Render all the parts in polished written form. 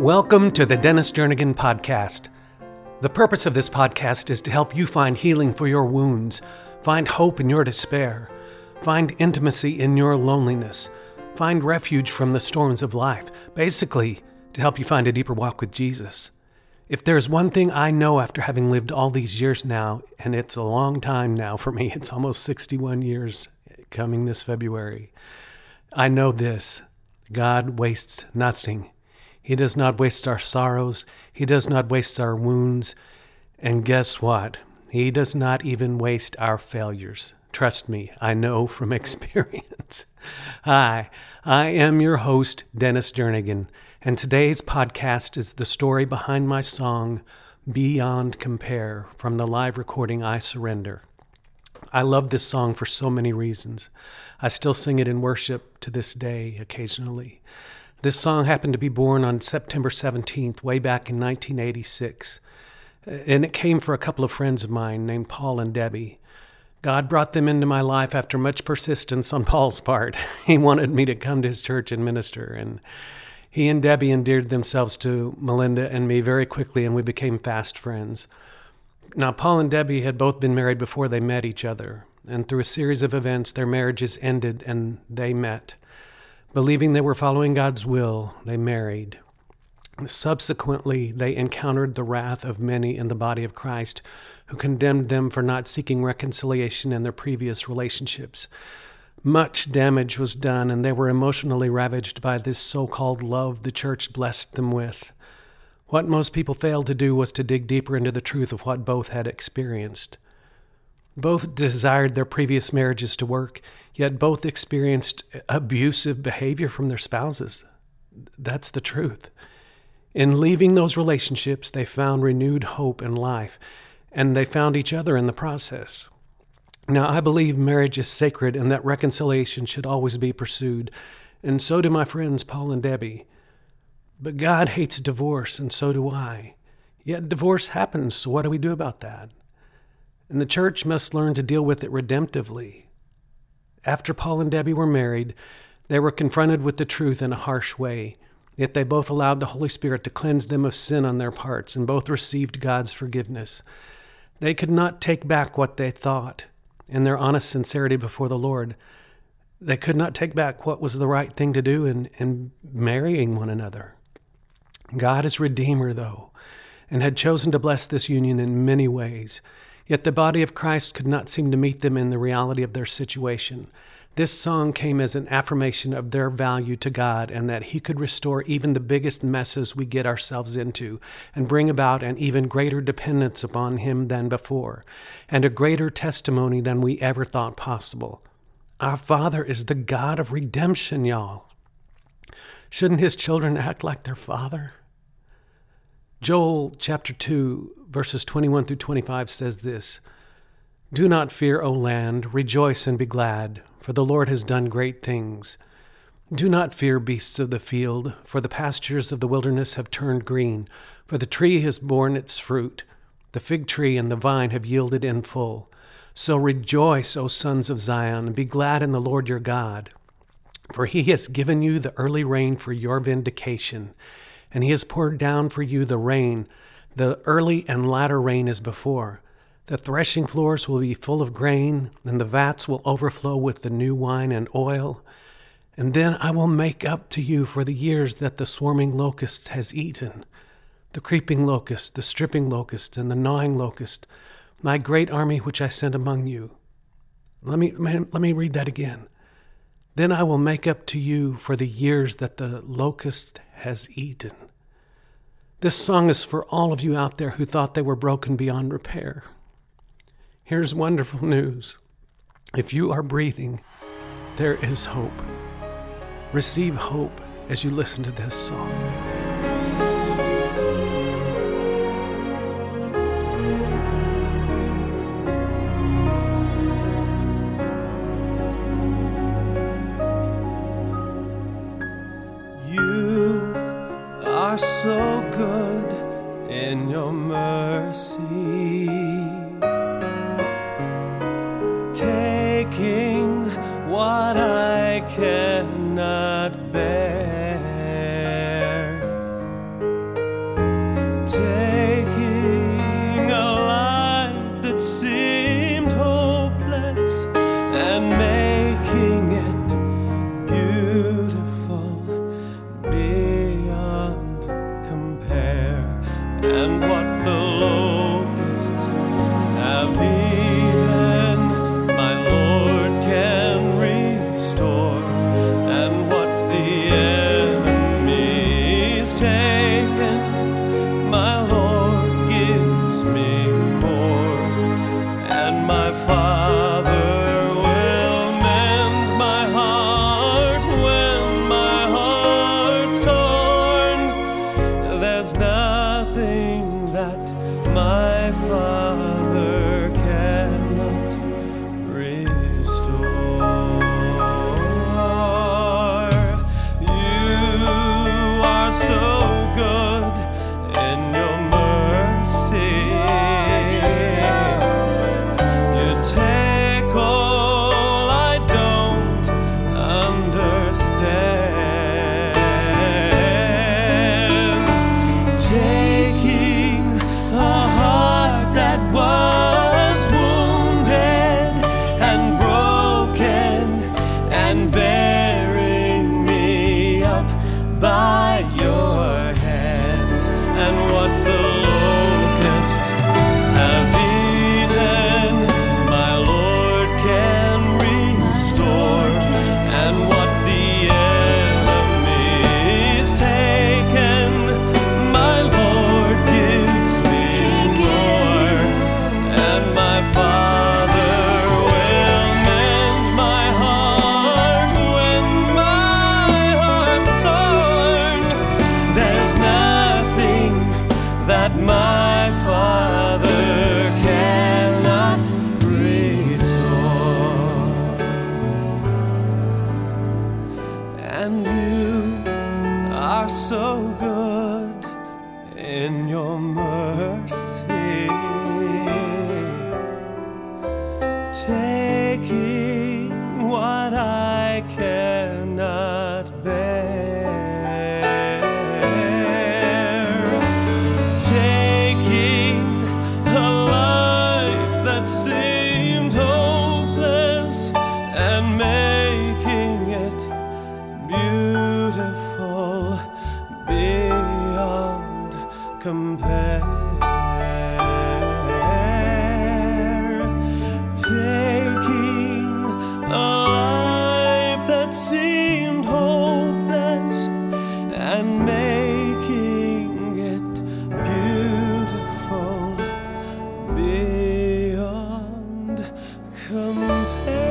Welcome to the Dennis Jernigan Podcast. The purpose of this podcast is to help you find healing for your wounds, find hope in your despair, find intimacy in your loneliness, find refuge from the storms of life, basically to help you find a deeper walk with Jesus. If there's one thing I know after having lived all these years now, and it's a long time now for me, it's almost 61 years coming this February, I know this: God wastes nothing. He does not waste our sorrows. He does not waste our wounds. And guess what? He does not even waste our failures. Trust me, I know from experience. Hi, I am your host, Dennis Jernigan, and today's podcast is the story behind my song, Beyond Compare, from the live recording, I Surrender. I love this song for so many reasons. I still sing it in worship to this day occasionally. This song happened to be born on September 17th, way back in 1986. And it came for a couple of friends of mine named Paul and Debbie. God brought them into my life after much persistence on Paul's part. He wanted me to come to his church and minister. And he and Debbie endeared themselves to Melinda and me very quickly, and we became fast friends. Now, Paul and Debbie had both been married before they met each other. And through a series of events, their marriages ended and they met. Believing they were following God's will, they married. Subsequently, they encountered the wrath of many in the body of Christ who condemned them for not seeking reconciliation in their previous relationships. Much damage was done, and they were emotionally ravaged by this so-called love the church blessed them with. What most people failed to do was to dig deeper into the truth of what both had experienced. Both desired their previous marriages to work, yet both experienced abusive behavior from their spouses. That's the truth. In leaving those relationships, they found renewed hope in life, and they found each other in the process. Now, I believe marriage is sacred and that reconciliation should always be pursued, and so do my friends Paul and Debbie. But God hates divorce, and so do I. Yet divorce happens, so what do we do about that? And the church must learn to deal with it redemptively. After Paul and Debbie were married, they were confronted with the truth in a harsh way, yet they both allowed the Holy Spirit to cleanse them of sin on their parts, and both received God's forgiveness. They could not take back what they thought in their honest sincerity before the Lord. They could not take back what was the right thing to do in marrying one another. God is Redeemer, though, and had chosen to bless this union in many ways. Yet the body of Christ could not seem to meet them in the reality of their situation. This song came as an affirmation of their value to God and that He could restore even the biggest messes we get ourselves into and bring about an even greater dependence upon Him than before, and a greater testimony than we ever thought possible. Our Father is the God of redemption, y'all. Shouldn't His children act like their Father? Joel chapter 2, verses 21 through 25 says this: "Do not fear, O land, rejoice and be glad, for the Lord has done great things. Do not fear, beasts of the field, for the pastures of the wilderness have turned green, for the tree has borne its fruit. The fig tree and the vine have yielded in full. So rejoice, O sons of Zion, and be glad in the Lord your God. For He has given you the early rain for your vindication, and He has poured down for you the rain. The early and latter rain is before. The threshing floors will be full of grain, and the vats will overflow with the new wine and oil. And then I will make up to you for the years that the swarming locust has eaten, the creeping locust, the stripping locust, and the gnawing locust, my great army which I sent among you." Let me read that again. "Then I will make up to you for the years that the locust has eaten." This song is for all of you out there who thought they were broken beyond repair. Here's wonderful news. If you are breathing, there is hope. Receive hope as you listen to this song. You are so good in your mercy, taking what I cannot bear. nothing that my Father cannot restore. You are so good in your mercy. You're just so good. You take all I don't understand. Taking a heart that was wounded and broken and bearing me up by your hand, and what the locusts have eaten, my Lord can restore, and what the enemy's taken, my Lord gives me more, and my Father will mend my heart when my heart's torn. There's nothing that my Father cannot restore. And you are so good in your mercy, taking what I cannot bear, taking a life that seemed hopeless and making it beautiful beyond compare. Taking a life that seemed hopeless and making it beautiful beyond compare.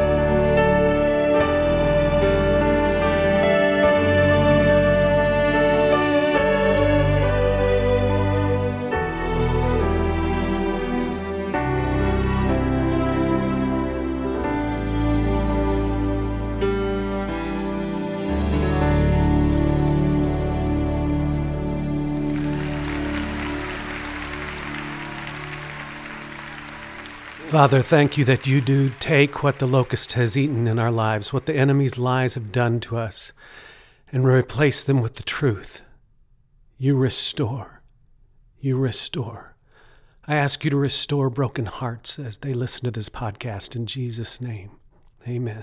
Father, thank you that you do take what the locust has eaten in our lives, what the enemy's lies have done to us, and replace them with the truth. You restore. You restore. I ask you to restore broken hearts as they listen to this podcast in Jesus' name. Amen.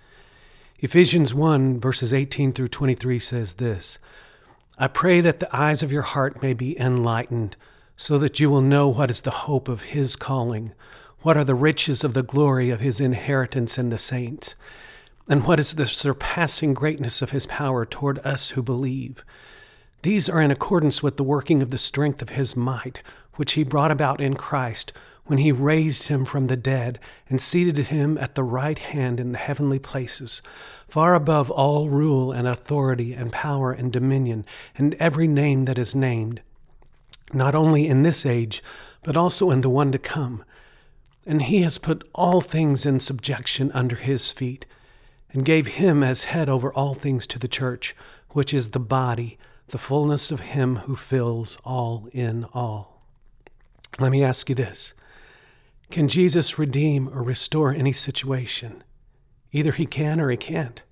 Ephesians 1, verses 18 through 23 says this: I pray that the eyes of your heart may be enlightened, so that you will know what is the hope of his calling, what are the riches of the glory of his inheritance in the saints, and what is the surpassing greatness of his power toward us who believe. These are in accordance with the working of the strength of his might, which he brought about in Christ, when he raised him from the dead and seated him at the right hand in the heavenly places, far above all rule and authority and power and dominion, and every name that is named, not only in this age, but also in the one to come. And he has put all things in subjection under his feet, and gave him as head over all things to the church, which is the body, the fullness of him who fills all in all. Let me ask you this: can Jesus redeem or restore any situation? Either he can or he can't.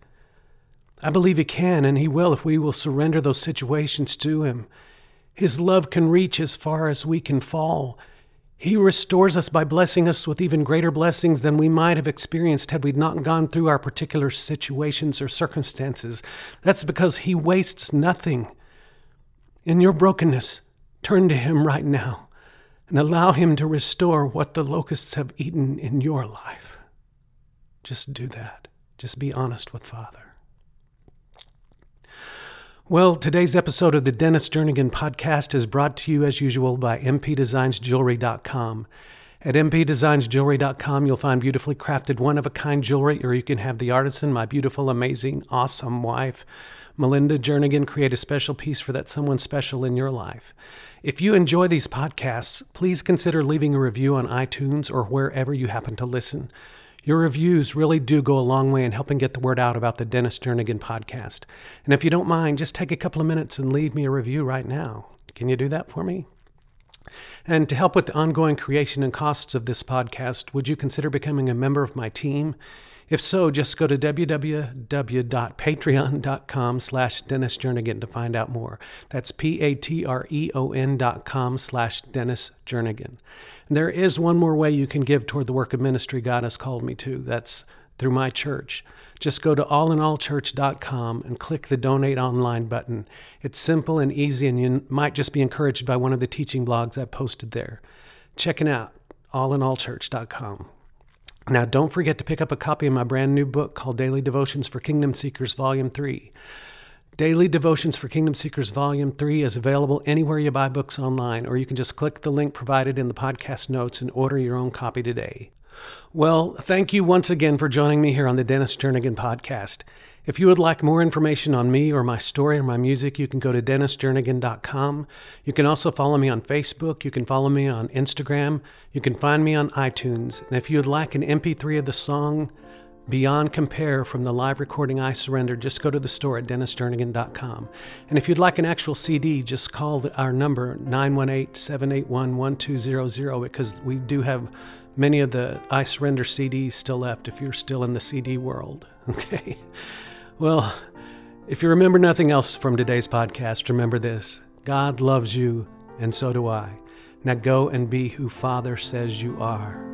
I believe he can, and he will if we will surrender those situations to him. His love can reach as far as we can fall. He restores us by blessing us with even greater blessings than we might have experienced had we not gone through our particular situations or circumstances. That's because he wastes nothing. In your brokenness, turn to him right now and allow him to restore what the locusts have eaten in your life. Just do that. Just be honest with Father. Well, today's episode of the Dennis Jernigan podcast is brought to you as usual by mpdesignsjewelry.com. At mpdesignsjewelry.com, you'll find beautifully crafted one-of-a-kind jewelry, or you can have the artisan, my beautiful, amazing, awesome wife, Melinda Jernigan create a special piece for that someone special in your life. If you enjoy these podcasts, please consider leaving a review on iTunes or wherever you happen to listen. Your reviews really do go a long way in helping get the word out about the Dennis Jernigan podcast. And if you don't mind, just take a couple of minutes and leave me a review right now. Can you do that for me? And to help with the ongoing creation and costs of this podcast, would you consider becoming a member of my team? If so, just go to www.patreon.com/Dennis Jernigan to find out more. That's patreon.com/Dennis Jernigan. And there is one more way you can give toward the work of ministry God has called me to. That's through my church. Just go to allinallchurch.com and click the Donate Online button. It's simple and easy, and you might just be encouraged by one of the teaching blogs I've posted there. Check it out, allinallchurch.com. Now, don't forget to pick up a copy of my brand new book called Daily Devotions for Kingdom Seekers, Volume 3. Daily Devotions for Kingdom Seekers, Volume 3 is available anywhere you buy books online, or you can just click the link provided in the podcast notes and order your own copy today. Well, thank you once again for joining me here on the Dennis Jernigan podcast. If you would like more information on me or my story or my music, you can go to DennisJernigan.com. You can also follow me on Facebook. You can follow me on Instagram. You can find me on iTunes. And if you would like an MP3 of the song Beyond Compare from the live recording I Surrender, just go to the store at DennisJernigan.com. And if you'd like an actual CD, just call our number 918-781-1200 because we do have many of the I Surrender CDs still left if you're still in the CD world. Okay? Well, if you remember nothing else from today's podcast, remember this. God loves you, and so do I. Now go and be who Father says you are.